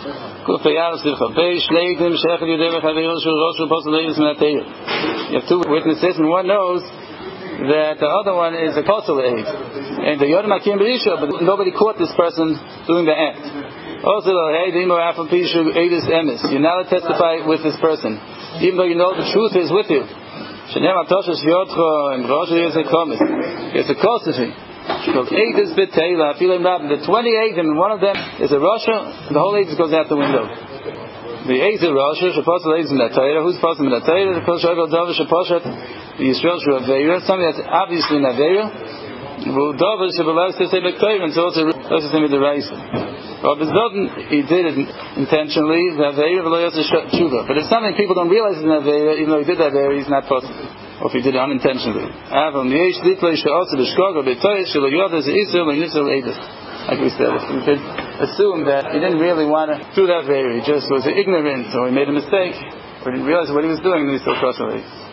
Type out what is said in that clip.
You have two witnesses, and one knows that the other one is a kosel aid, and the Yodam Hakim Berisha, but nobody caught this person doing the act. Also, you're not allowed to testify with this person, even though you know the truth is with you. It's a kosel. The 28 and one of them is a Rasha, the whole age goes out the window. The Ezer Rasha, Shaposel Ezer Natayra, who's Posel Natayra, the Kol Shovel Dover Shaposhet, the Yisrael Shuavera, something that's obviously Navera, Dover Shabelas to say Bektoir, and so also the same with the Raisa. Well, he did it intentionally, Navera, but it's something people don't realize is Navera, even though he did Navera, he's not possible. Or if he did it unintentionally. Like we said, if you could assume that he didn't really want to do that very, he just was ignorant, or he made a mistake, or didn't realize what he was doing, and he still crossed the way.